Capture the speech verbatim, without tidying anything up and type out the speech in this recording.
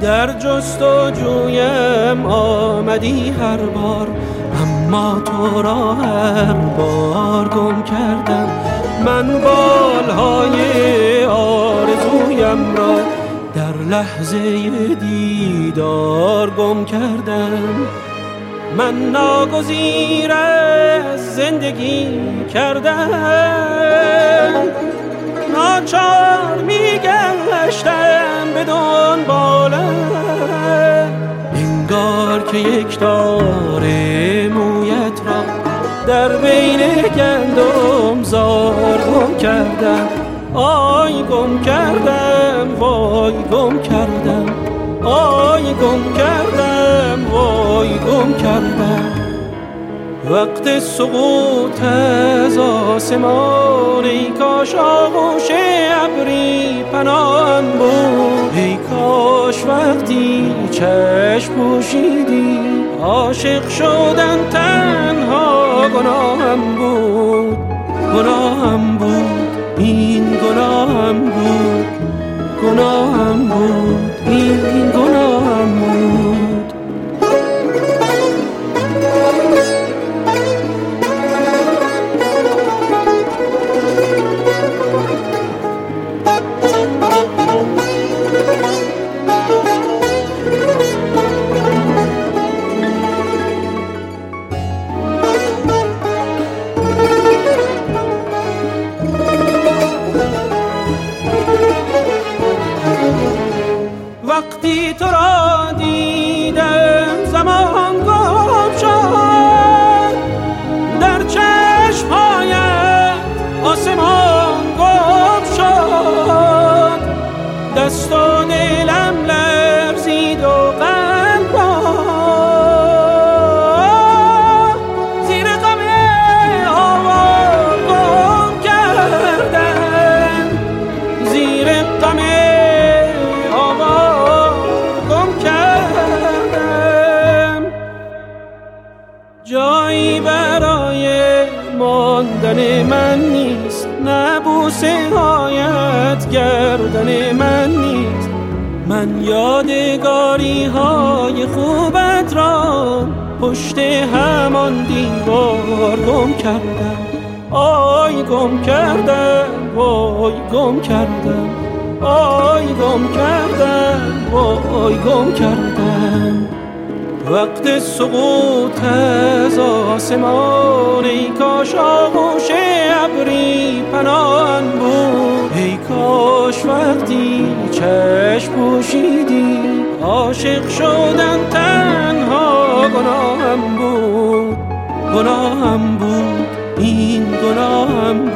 در جستجویم آمدی هر بار، اما تو را هر بار گم کردم. من بالهای آرزویم را در لحظه دیدار گم کردم. من ناگزیر از زندگی کردم، ناچار میگشتم به دنبالت، انگار که یک تاره مویت را در بین گندم زار گم کردم. آی گم کردم، وای گم کردم، آی گم کردم، وای گم کردم. وقت سقوط از آسمان، ای کاش آغوش ابری پناهم بود، ای کاش وقتی چشم پوشیدی عاشق شدن تنها گناهم بود. گناهم بود، این گناهم بود، گناهم بود، این گناهم بود. وقتی تو را دیدم زمان گم شد، در چشم‌هایت آسمان گم شد، دست و دلم لرزید و قلبم زیر غم هوا گم کردم، زیر غم جایی برای ماندن من نیست، نه بوسه هایت گردن من نیست. من یادگاری های خوبت را پشت همان دیوار گم کردم. آی گم کردم، وای گم کردم، آی گم کردم، وای گم کردم. وقت سقوط از آسمان، ای کاش آغوش ابری پناهم بود، ای کاش وقتی چشم پوشیدی عاشق شدن تنها گناهم بود. گناهم بود، این گناهم بود.